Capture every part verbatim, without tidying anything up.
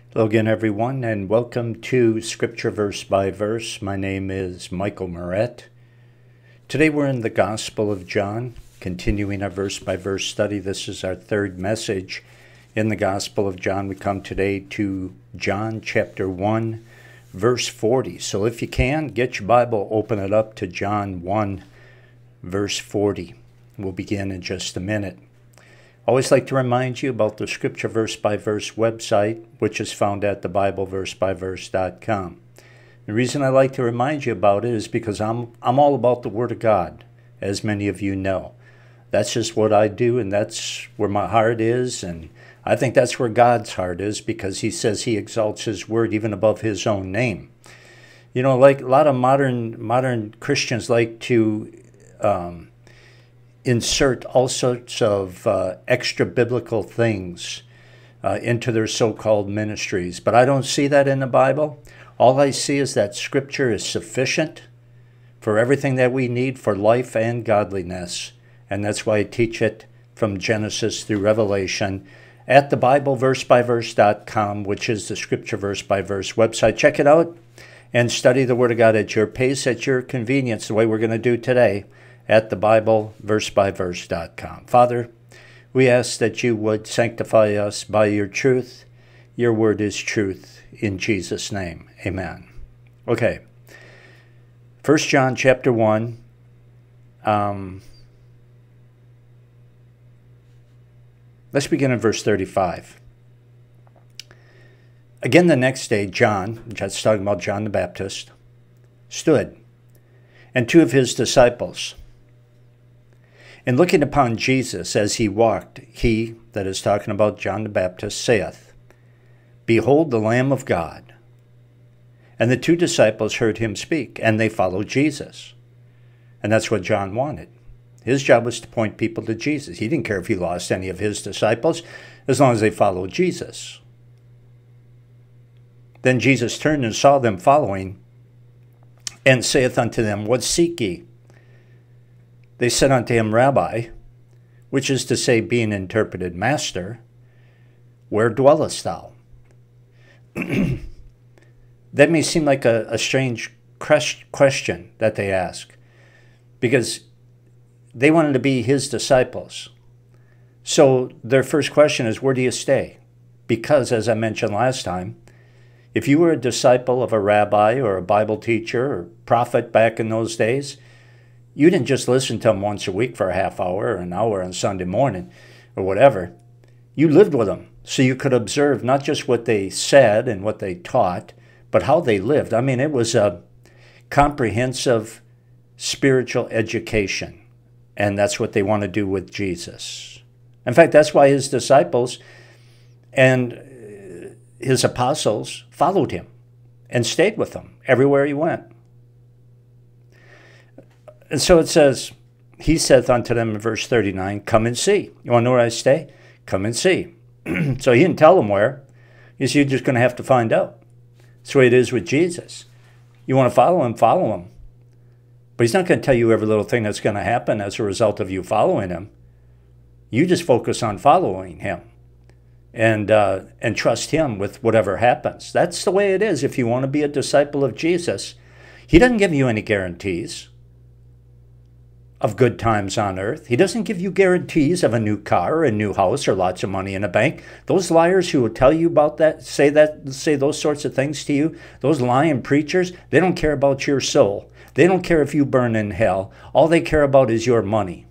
Hello again, everyone, and welcome to Scripture Verse by Verse. My name is Michael Moret. Today we're in the Gospel of John, continuing our verse by verse study. This is our third message in the Gospel of John. We come today to John chapter one, verse forty. So if you can, get your Bible, open it up to John one, verse forty. We'll begin in just a minute. Always like to remind you about the Scripture Verse by Verse website, which is found at the bible verse by verse dot com. The reason I like to remind you about it is because I'm I'm all about the Word of God, as many of you know. That's just what I do, and that's where my heart is, and I think that's where God's heart is, because He says He exalts His Word even above His own name. You know, like a lot of modern modern Christians like to um, insert all sorts of uh, extra biblical things uh, into their so-called ministries. But I don't see that in the Bible. All I see is that Scripture is sufficient for everything that we need for life and godliness. And that's why I teach it from Genesis through Revelation at the bible verse by verse dot com, which is the Scripture Verse by Verse website. Check it out and study the Word of God at your pace, at your convenience, the way we're going to do today at the bible verse by verse dot com. Father, we ask that you would sanctify us by your truth. Your word is truth. In Jesus' name, amen. Okay, First John chapter one. Um, let's begin in verse thirty-five. Again the next day, John, that's talking about John the Baptist, stood, and two of his disciples. And looking upon Jesus as he walked, he, that is talking about John the Baptist, saith, Behold the Lamb of God. And the two disciples heard him speak, and they followed Jesus. And that's what John wanted. His job was to point people to Jesus. He didn't care if he lost any of his disciples, as long as they followed Jesus. Then Jesus turned and saw them following, and saith unto them, What seek ye? They said unto him, Rabbi, which is to say, being interpreted, Master, where dwellest thou? That may seem like a, a strange question that they ask, because they wanted to be his disciples. So their first question is, where do you stay? Because, as I mentioned last time, if you were a disciple of a rabbi or a Bible teacher or prophet back in those days, you didn't just listen to them once a week for a half hour or an hour on Sunday morning or whatever. You lived with them, so you could observe not just what they said and what they taught, but how they lived. I mean, it was a comprehensive spiritual education, and that's what they want to do with Jesus. In fact, that's why his disciples and his apostles followed him and stayed with him everywhere he went. And so it says, he saith unto them in verse thirty-nine, Come and see. You want to know where I stay? Come and see. So he didn't tell them where. He said, You're just going to have to find out. That's the way it is with Jesus. You want to follow him, follow him. But he's not going to tell you every little thing that's going to happen as a result of you following him. You just focus on following him and, uh, and trust him with whatever happens. That's the way it is if you want to be a disciple of Jesus. He doesn't give you any guarantees of good times on earth. He doesn't give you guarantees of a new car or a new house or lots of money in the bank. Those liars who will tell you about that, say that, say those sorts of things to you, those lying preachers, they don't care about your soul. They don't care if you burn in hell. All they care about is your money.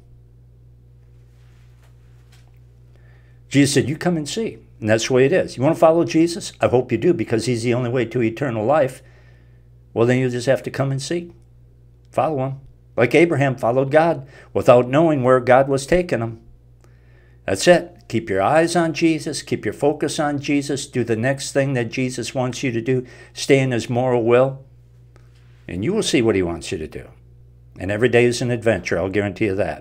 Jesus said, you come and see. And that's the way it is. You want to follow Jesus? I hope you do, because he's the only way to eternal life. Well, then you just have to come and see. Follow him. Like Abraham followed God without knowing where God was taking him. That's it. Keep your eyes on Jesus. Keep your focus on Jesus. Do the next thing that Jesus wants you to do. Stay in his moral will. And you will see what he wants you to do. And every day is an adventure. I'll guarantee you that.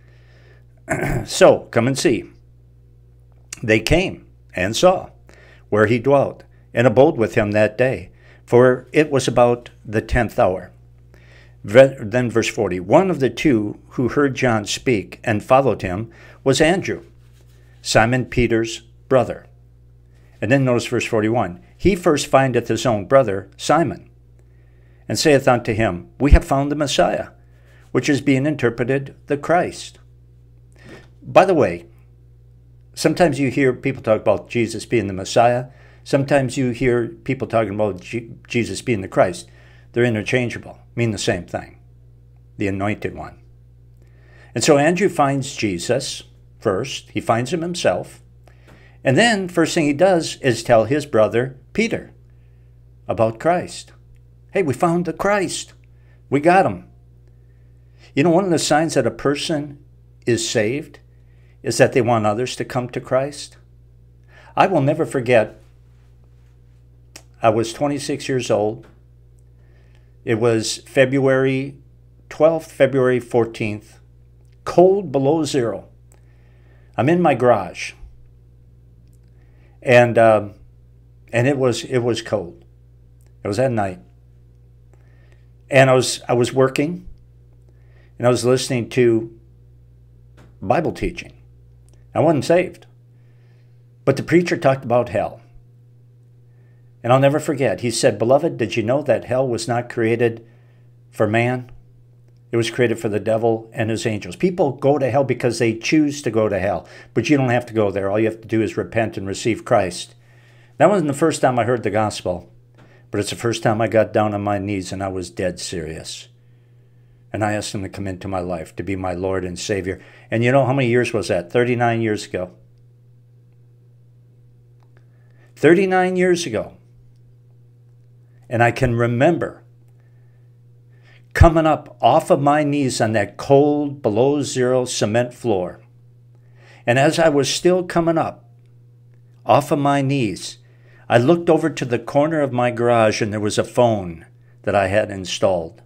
So, come and see. They came and saw where he dwelt, and abode with him that day. For it was about the tenth hour. Then verse forty, one of the two who heard John speak and followed him was Andrew, Simon Peter's brother. And then notice verse forty-one. He first findeth his own brother, Simon, and saith unto him, We have found the Messiah, which is being interpreted the Christ. By the way, sometimes you hear people talk about Jesus being the Messiah. Sometimes you hear people talking about G Jesus being the Christ. They're interchangeable, mean the same thing, the anointed one. And so Andrew finds Jesus first. He finds him himself. And then first thing he does is tell his brother, Peter, about Christ. Hey, we found the Christ. We got him. You know, one of the signs that a person is saved is that they want others to come to Christ. I will never forget, I was twenty-six years old. It was February twelfth, February fourteenth, cold below zero. I'm in my garage, and um, and it was it was cold. It was at night, and I was I was working, and I was listening to Bible teaching. I wasn't saved, but the preacher talked about hell. And I'll never forget, he said, Beloved, did you know that hell was not created for man? It was created for the devil and his angels. People go to hell because they choose to go to hell, but you don't have to go there. All you have to do is repent and receive Christ. That wasn't the first time I heard the gospel, but it's the first time I got down on my knees and I was dead serious. And I asked him to come into my life, to be my Lord and Savior. And you know how many years was that? thirty-nine years ago. thirty-nine years ago. And I can remember coming up off of my knees on that cold, below zero cement floor. And as I was still coming up off of my knees, I looked over to the corner of my garage and there was a phone that I had installed.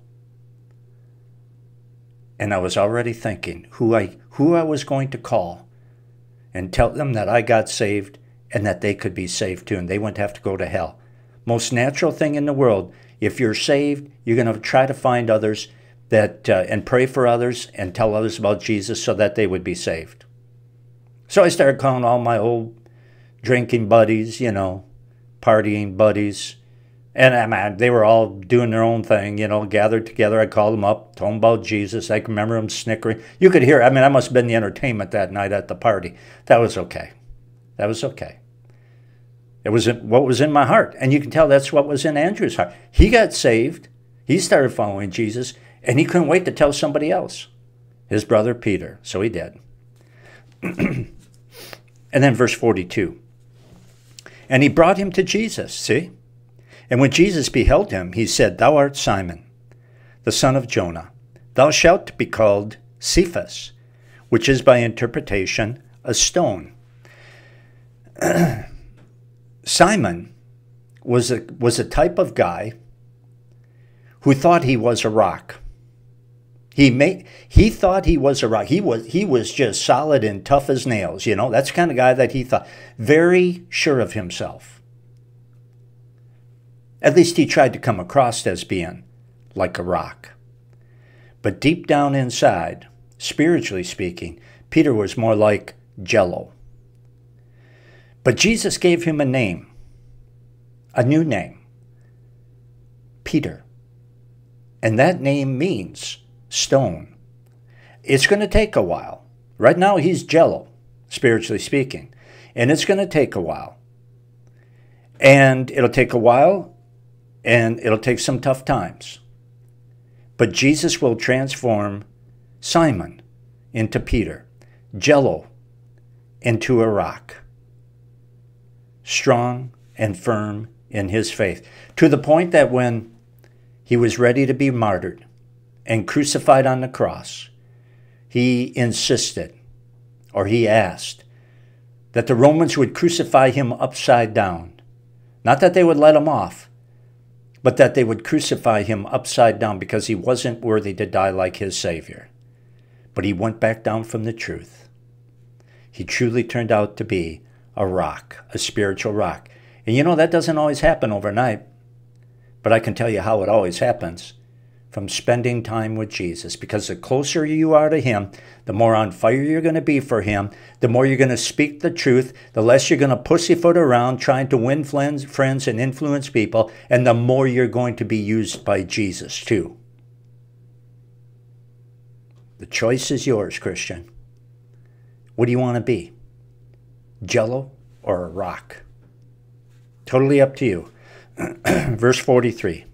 And I was already thinking who I, who I was going to call and tell them that I got saved and that they could be saved too, and they wouldn't have to go to hell. Most natural thing in the world. If you're saved, you're going to try to find others that uh, and pray for others and tell others about Jesus so that they would be saved. So I started calling all my old drinking buddies, you know, partying buddies. And I mean, they were all doing their own thing, you know, gathered together. I called them up, told them about Jesus. I can remember them snickering. You could hear, I mean, I must have been the entertainment that night at the party. That was okay. That was okay. It was what was in my heart. And you can tell that's what was in Andrew's heart. He got saved. He started following Jesus. And he couldn't wait to tell somebody else. His brother Peter. So he did. And then verse forty-two. And he brought him to Jesus. See? And when Jesus beheld him, he said, Thou art Simon, the son of Jonah. Thou shalt be called Cephas, which is by interpretation a stone. Simon was a, was a type of guy who thought he was a rock. He made, he thought he was a rock. He was, he was just solid and tough as nails. You know, that's the kind of guy that he thought. Very sure of himself. At least he tried to come across as being like a rock. But deep down inside, spiritually speaking, Peter was more like Jello. But Jesus gave him a name, a new name, Peter. And that name means stone. It's going to take a while. Right now he's Jello, spiritually speaking. And it's going to take a while. And it'll take a while, and it'll take some tough times. But Jesus will transform Simon into Peter, Jello into a rock. Strong and firm in his faith, to the point that when he was ready to be martyred and crucified on the cross, he insisted, or he asked, that the Romans would crucify him upside down. Not that they would let him off, but that they would crucify him upside down because he wasn't worthy to die like his Savior. But he went back down from the truth. He truly turned out to be a rock, a spiritual rock. And you know, that doesn't always happen overnight. But I can tell you how it always happens. from spending time with Jesus, because the closer you are to him, the more on fire you're going to be for him, the more you're going to speak the truth, the less you're going to pussyfoot around trying to win friends, friends and influence people, and the more you're going to be used by Jesus too. The choice is yours, Christian. What do you want to be? Jello or a rock? Totally up to you. Verse forty-three.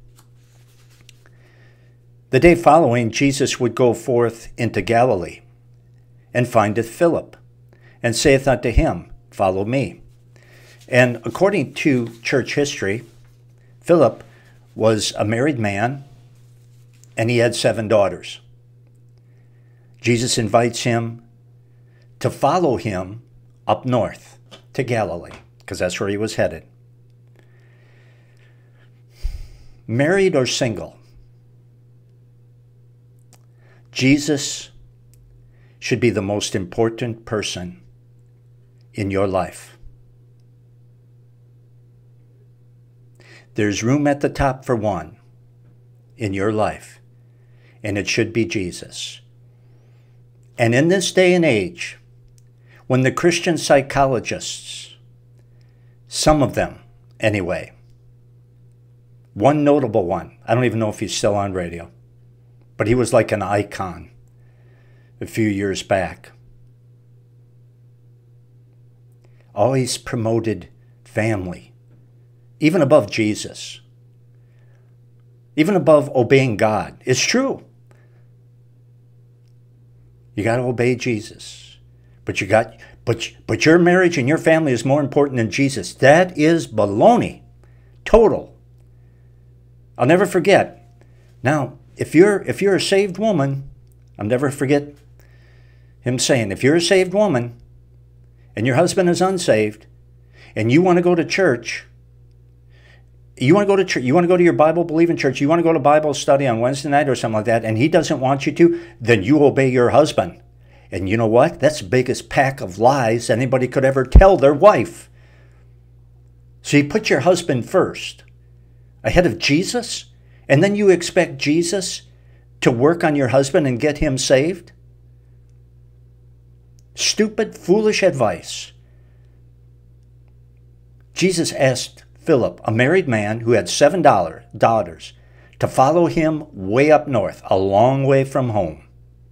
The day following, Jesus would go forth into Galilee, and findeth Philip, and saith unto him, Follow me. And according to church history, Philip was a married man, and he had seven daughters. Jesus invites him to follow him up north to Galilee, because that's where he was headed. Married or single, Jesus should be the most important person in your life. There's room at the top for one in your life, and it should be Jesus. And in this day and age, when the Christian psychologists, some of them anyway, one notable one, I don't even know if he's still on radio, but he was like an icon a few years back, always promoted family, even above Jesus, even above obeying God. It's true. You got to obey Jesus, but you got, but but your marriage and your family is more important than Jesus. That is baloney, total. I'll never forget. Now, if you're if you're a saved woman, I'll never forget him saying, if you're a saved woman and your husband is unsaved and you want to go to church, you want to go to church, you want to go to your Bible-believing church, you want to go to Bible study on Wednesday night or something like that, and he doesn't want you to, then you obey your husband. And you know what? That's the biggest pack of lies anybody could ever tell their wife. So you put your husband first, ahead of Jesus, and then you expect Jesus to work on your husband and get him saved? Stupid, foolish advice. Jesus asked Philip, a married man who had seven daughters, to follow him way up north, a long way from home.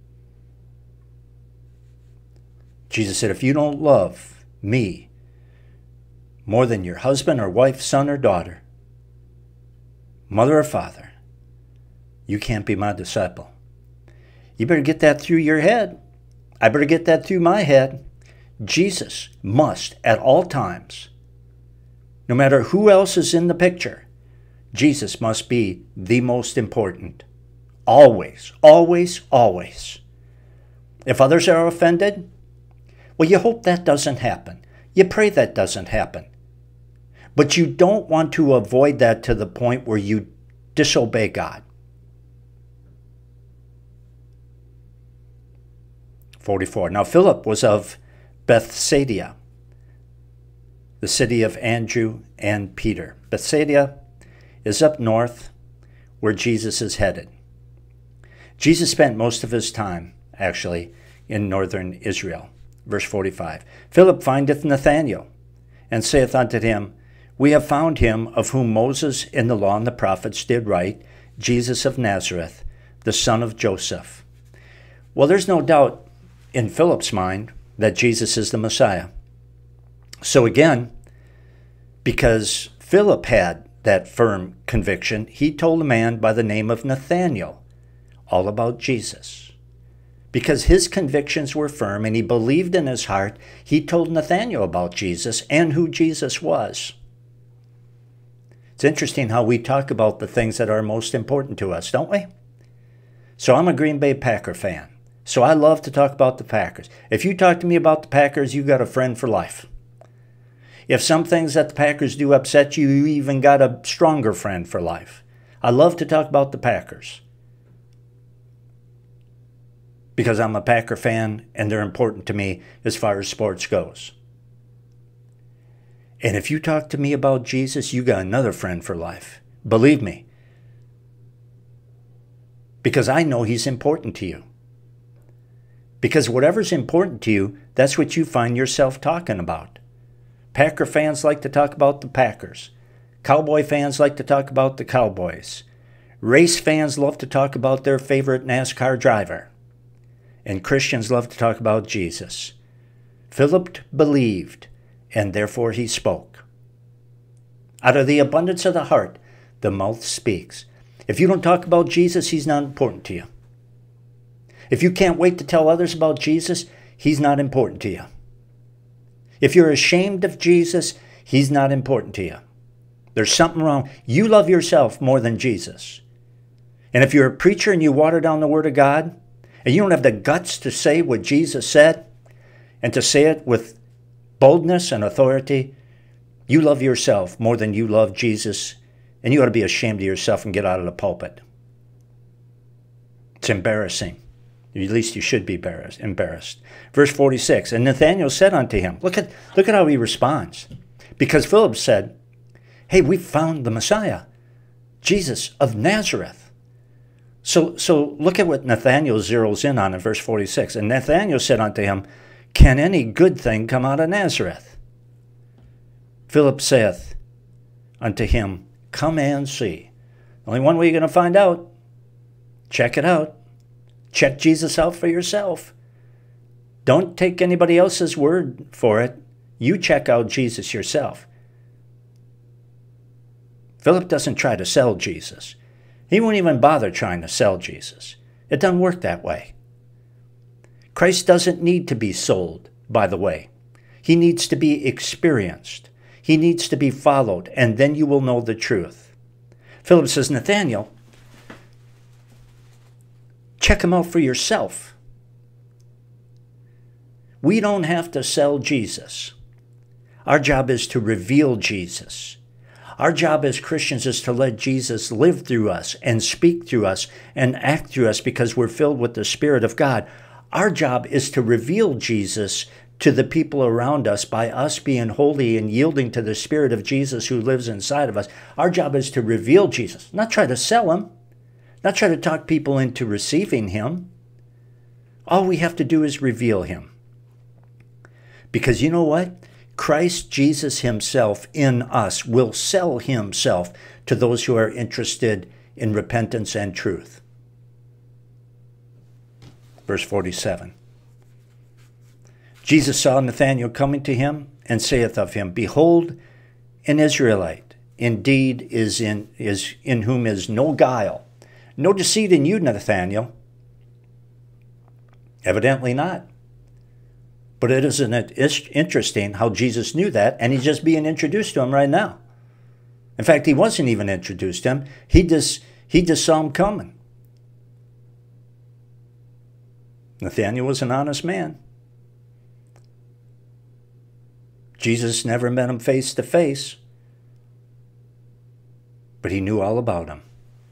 Jesus said, if you don't love me more than your husband or wife, son or daughter, mother or father, you can't be my disciple. You better get that through your head. I better get that through my head. Jesus must, at all times, no matter who else is in the picture, Jesus must be the most important. Always, always, always. If others are offended, well, you hope that doesn't happen. You pray that doesn't happen. But you don't want to avoid that to the point where you disobey God. forty-four. Now Philip was of Bethsaida, the city of Andrew and Peter. Bethsaida is up north where Jesus is headed. Jesus spent most of his time, actually, in northern Israel. Verse forty-five. Philip findeth Nathanael, and saith unto him, We have found him of whom Moses in the law and the prophets did write, Jesus of Nazareth, the son of Joseph. Well, there's no doubt in Philip's mind that Jesus is the Messiah. So again, because Philip had that firm conviction, he told a man by the name of Nathanael all about Jesus. Because his convictions were firm and he believed in his heart, he told Nathanael about Jesus and who Jesus was. It's interesting how we talk about the things that are most important to us, don't we? So I'm a Green Bay Packer fan. So I love to talk about the Packers. If you talk to me about the Packers, you got a friend for life. If some things that the Packers do upset you, you even got a stronger friend for life. I love to talk about the Packers because I'm a Packer fan and they're important to me as far as sports goes. And if you talk to me about Jesus, you got another friend for life. Believe me. because I know he's important to you. Because whatever's important to you, that's what you find yourself talking about. Packer fans like to talk about the Packers. Cowboy fans like to talk about the Cowboys. Race fans love to talk about their favorite NASCAR driver. And Christians love to talk about Jesus. Philip believed, and therefore he spoke. Out of the abundance of the heart, the mouth speaks. If you don't talk about Jesus, he's not important to you. If you can't wait to tell others about Jesus, he's not important to you. If you're ashamed of Jesus, he's not important to you. There's something wrong. You love yourself more than Jesus. And if you're a preacher and you water down the Word of God, and you don't have the guts to say what Jesus said, and to say it with boldness and authority, you love yourself more than you love Jesus, and you ought to be ashamed of yourself and get out of the pulpit. It's embarrassing. At least you should be embarrassed. Verse forty-six, and Nathanael said unto him, look at, look at how he responds. Because Philip said, hey, we found the Messiah, Jesus of Nazareth. So, so look at what Nathanael zeroes in on in verse forty-six. And Nathanael said unto him, can any good thing come out of Nazareth? Philip saith unto him, come and see. Only one way you're going to find out. Check it out. Check Jesus out for yourself. Don't take anybody else's word for it. You check out Jesus yourself. Philip doesn't try to sell Jesus. He won't even bother trying to sell Jesus. It doesn't work that way. Christ doesn't need to be sold, by the way. He needs to be experienced. He needs to be followed, and then you will know the truth. Philip says, Nathanael, check him out for yourself. We don't have to sell Jesus. Our job is to reveal Jesus. Our job as Christians is to let Jesus live through us and speak through us and act through us because we're filled with the Spirit of God. Our job is to reveal Jesus to the people around us by us being holy and yielding to the Spirit of Jesus who lives inside of us. Our job is to reveal Jesus, not try to sell him. Not try to talk people into receiving him. All we have to do is reveal him. Because you know what? Christ Jesus himself in us will sell himself to those who are interested in repentance and truth. Verse forty-seven. Jesus saw Nathanael coming to him and saith of him, behold, an Israelite indeed is in, is in whom is no guile. No deceit in you, Nathanael. Evidently not. But it isn't it interesting how Jesus knew that, and he's just being introduced to him right now. In fact, he wasn't even introduced to him. He just, he just saw him coming. Nathanael was an honest man. Jesus never met him face to face, but he knew all about him.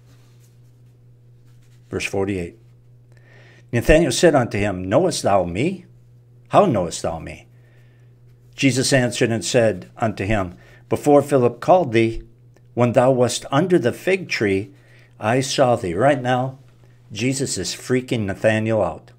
Verse forty-eight. Nathanael said unto him, knowest thou me? How knowest thou me? Jesus answered and said unto him, before Philip called thee, when thou wast under the fig tree, I saw thee. Right now, Jesus is freaking Nathanael out.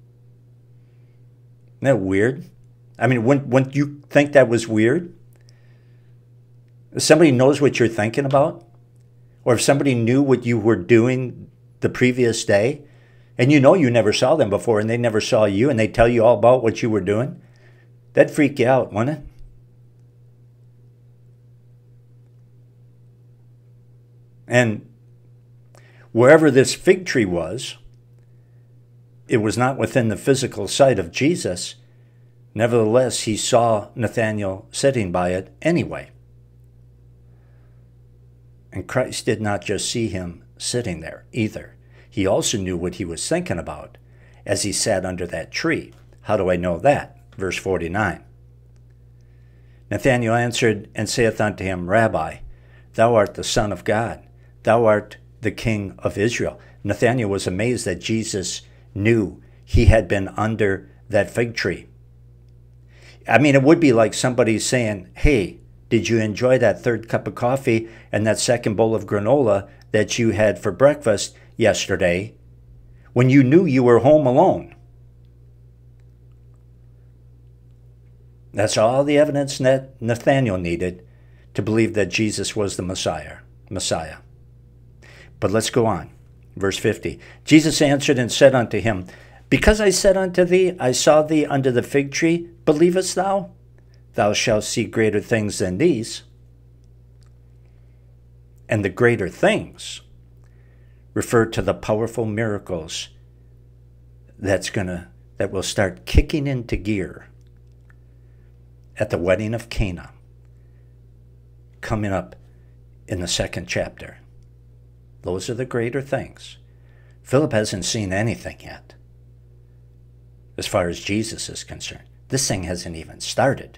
Isn't that weird? I mean, wouldn't, wouldn't you think that was weird? If somebody knows what you're thinking about, or if somebody knew what you were doing the previous day, and you know you never saw them before, and they never saw you, and they tell you all about what you were doing, that'd freak you out, wouldn't it? And wherever this fig tree was, it was not within the physical sight of Jesus. Nevertheless, he saw Nathanael sitting by it anyway. And Christ did not just see him sitting there either. He also knew what he was thinking about as he sat under that tree. How do I know that? Verse forty-nine. Nathanael answered and saith unto him, Rabbi, thou art the Son of God. Thou art the King of Israel. Nathanael was amazed that Jesus knew he had been under that fig tree. I mean, it would be like somebody saying, hey, did you enjoy that third cup of coffee and that second bowl of granola that you had for breakfast yesterday when you knew you were home alone? That's all the evidence that Nathanael needed to believe that Jesus was the Messiah. Messiah. But let's go on. Verse fifty. Jesus answered and said unto him, Because I said unto thee, I saw thee under the fig tree, believest thou? Thou shalt see greater things than these. And the greater things refer to the powerful miracles that's gonna that will start kicking into gear at the wedding of Cana, coming up in the second chapter. Those are the greater things. Philip hasn't seen anything yet as far as Jesus is concerned. This thing hasn't even started.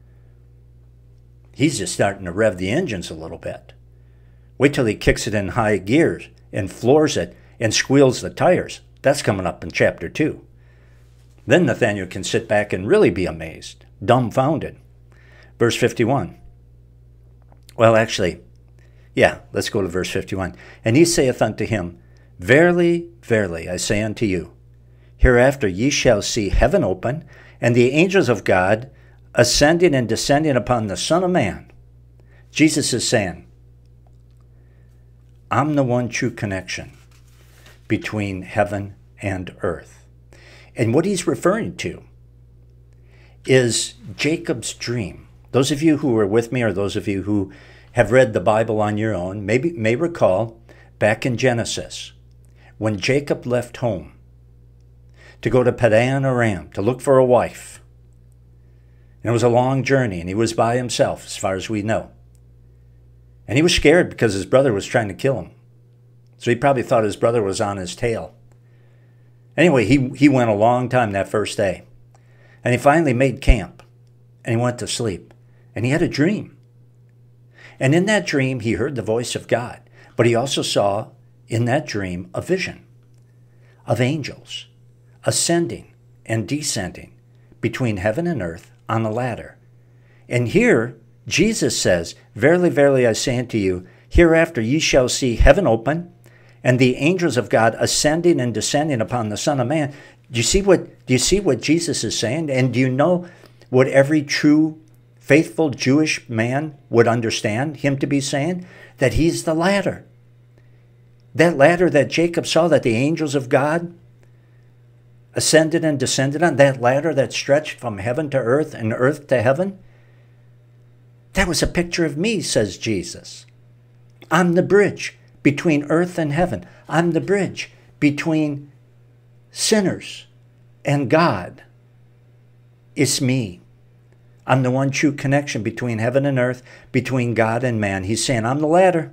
He's just starting to rev the engines a little bit. Wait till he kicks it in high gears and floors it and squeals the tires. That's coming up in chapter two. Then Nathanael can sit back and really be amazed, dumbfounded. Verse fifty-one. Well, actually, yeah, let's go to verse fifty-one. And he saith unto him, Verily, verily, I say unto you, hereafter ye shall see heaven open, and the angels of God ascending and descending upon the Son of Man. Jesus is saying, I'm the one true connection between heaven and earth. And what he's referring to is Jacob's dream. Those of you who were with me, or those of you who have read the Bible on your own, maybe may recall back in Genesis, when Jacob left home to go to Padan Aram to look for a wife. And it was a long journey, and he was by himself, as far as we know. And he was scared because his brother was trying to kill him. So he probably thought his brother was on his tail. Anyway, he, he went a long time that first day. And he finally made camp. And he went to sleep. And he had a dream. And in that dream, he heard the voice of God. But he also saw in that dream a vision of angels ascending and descending between heaven and earth on a ladder. And here, Jesus says, Verily, verily, I say unto you, hereafter ye shall see heaven open, and the angels of God ascending and descending upon the Son of Man. Do you see what, do you see what Jesus is saying? And do you know what every true, faithful Jewish man would understand him to be saying? That he's the ladder. That ladder that Jacob saw, that the angels of God ascended and descended on, that ladder that stretched from heaven to earth and earth to heaven, that was a picture of me, says Jesus. I'm the bridge between earth and heaven. I'm the bridge between sinners and God. It's me. I'm the one true connection between heaven and earth, between God and man. He's saying, I'm the ladder.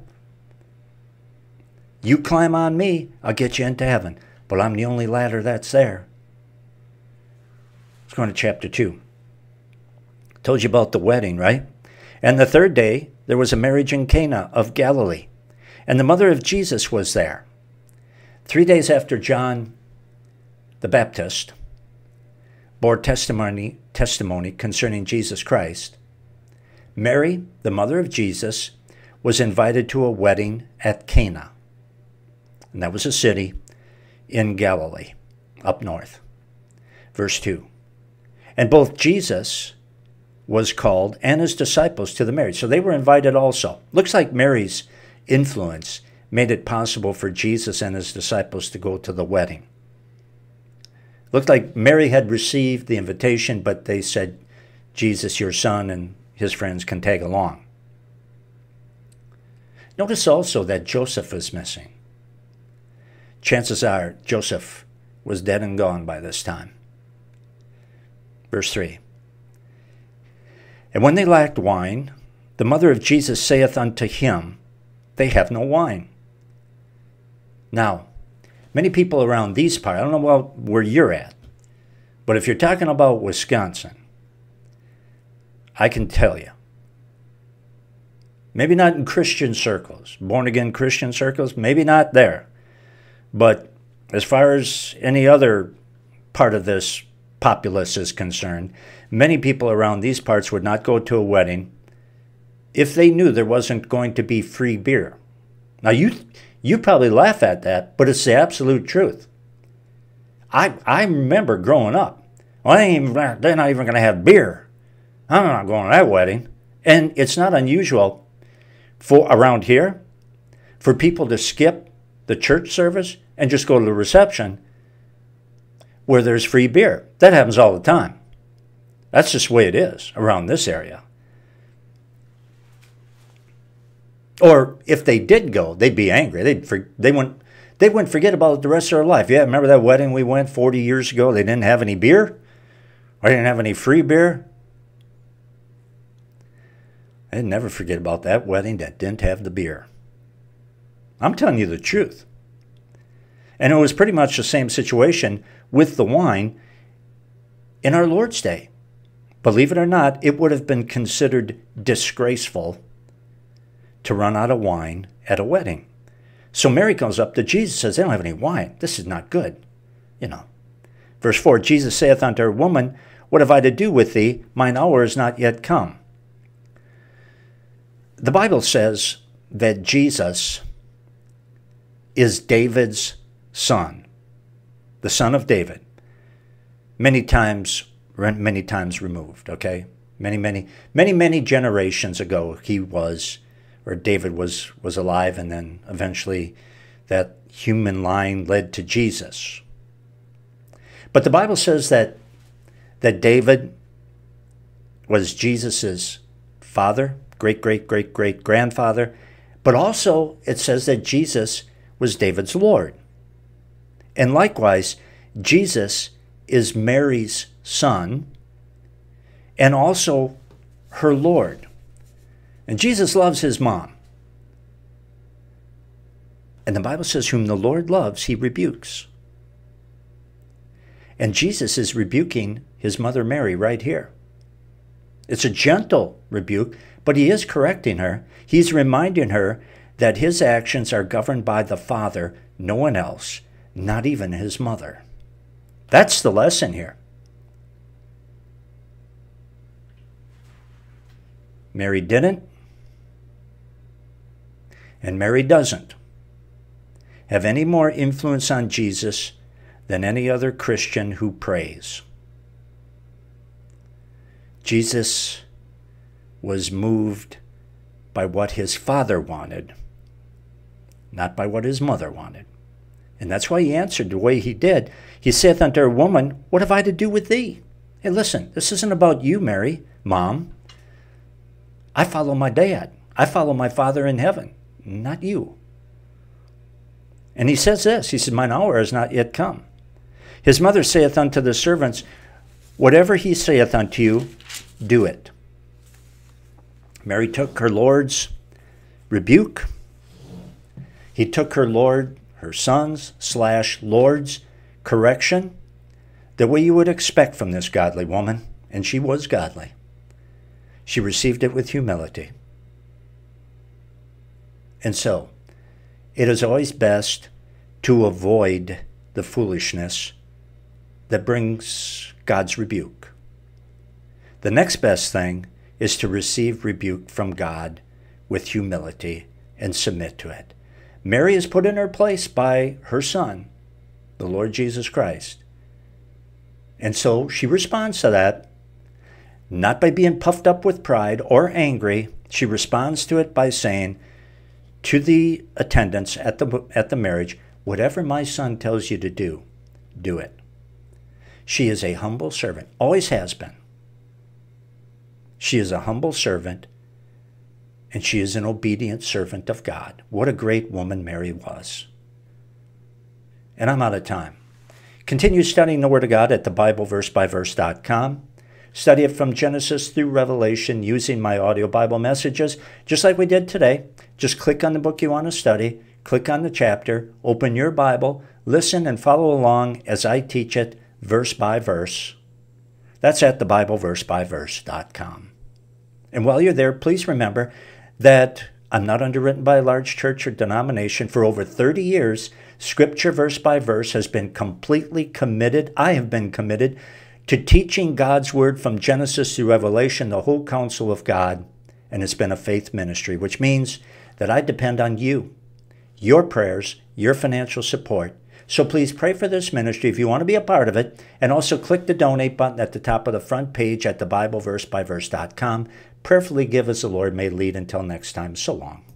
You climb on me, I'll get you into heaven. But I'm the only ladder that's there. Let's go into chapter two. Told you about the wedding, right? And the third day, there was a marriage in Cana of Galilee. And the mother of Jesus was there. Three days after John the Baptist bore testimony, testimony concerning Jesus Christ, Mary, the mother of Jesus, was invited to a wedding at Cana. And that was a city in Galilee, up north. Verse two. And both Jesus was called and his disciples to the marriage. So they were invited also. Looks like Mary's influence made it possible for Jesus and his disciples to go to the wedding. Looked like Mary had received the invitation, but they said, Jesus, your son, and his friends can tag along. Notice also that Joseph is missing. Chances are Joseph was dead and gone by this time. Verse three. And when they lacked wine, the mother of Jesus saith unto him, They have no wine. Now, many people around these parts, I don't know about where you're at, but if you're talking about Wisconsin, I can tell you, maybe not in Christian circles, born-again Christian circles, maybe not there, but as far as any other part of this populace is concerned, many people around these parts would not go to a wedding if they knew there wasn't going to be free beer. Now, you you probably laugh at that, but it's the absolute truth. I, I remember growing up, well, they ain't even, they're not even going to have beer. I'm not going to that wedding. And it's not unusual for around here for people to skip the church service and just go to the reception where there's free beer. That happens all the time. That's just the way it is around this area. Or if they did go, they'd be angry. They'd for, they wouldn't they wouldn't forget about it the rest of their life. Yeah, remember that wedding we went forty years ago? They didn't have any beer? Or they didn't have any free beer? They'd never forget about that wedding that didn't have the beer. I'm telling you the truth. And it was pretty much the same situation with the wine in our Lord's day. Believe it or not, it would have been considered disgraceful to run out of wine at a wedding. So Mary comes up to Jesus and says, they don't have any wine. This is not good. You know. Verse four, Jesus saith unto her, Woman, what have I to do with thee? Mine hour is not yet come. The Bible says that Jesus is David's son, the son of David, many times, many times removed, okay? Many, many, many, many generations ago, he was, or David was, was alive, and then eventually that human line led to Jesus. But the Bible says that, that David was Jesus's father, great, great, great, great grandfather, but also it says that Jesus was David's Lord. And likewise, Jesus is Mary's son and also her Lord. And Jesus loves his mom. And the Bible says, whom the Lord loves, he rebukes. And Jesus is rebuking his mother Mary right here. It's a gentle rebuke, but he is correcting her. He's reminding her that his actions are governed by the Father, no one else, not even his mother. That's the lesson here. Mary didn't, and Mary doesn't have any more influence on Jesus than any other Christian who prays. Jesus was moved by what his Father wanted, not by what his mother wanted. And that's why he answered the way he did. He saith unto her, Woman, what have I to do with thee? Hey, listen, this isn't about you, Mary, Mom. I follow my dad. I follow my Father in heaven, not you. And he says this, he said, Mine hour is not yet come. His mother saith unto the servants, Whatever he saith unto you, do it. Mary took her Lord's rebuke. He took her Lord, her son's slash Lord's correction, the way you would expect from this godly woman, and she was godly. She received it with humility. And so, it is always best to avoid the foolishness that brings God's rebuke. The next best thing is to receive rebuke from God with humility and submit to it. Mary is put in her place by her Son, the Lord Jesus Christ. And so she responds to that, not by being puffed up with pride or angry. She responds to it by saying to the attendants at the, at the marriage, whatever my son tells you to do, do it. She is a humble servant, always has been. She is a humble servant, and she is an obedient servant of God. What a great woman Mary was. And I'm out of time. Continue studying the Word of God at the Bible verse by verse dot com. Study it from Genesis through Revelation using my audio Bible messages, just like we did today. Just click on the book you want to study, click on the chapter, open your Bible, listen and follow along as I teach it verse by verse. That's at the Bible verse by verse dot com. And while you're there, please remember that I'm not underwritten by a large church or denomination. For over thirty years, Scripture verse by verse has been completely committed. I have been committed to teaching God's Word from Genesis through Revelation, the whole counsel of God, and it's been a faith ministry, which means that I depend on you, your prayers, your financial support, So please pray for this ministry if you want to be a part of it, and also click the donate button at the top of the front page at the bible verse by verse dot com. Prayerfully give as the Lord may lead. Until next time, so long.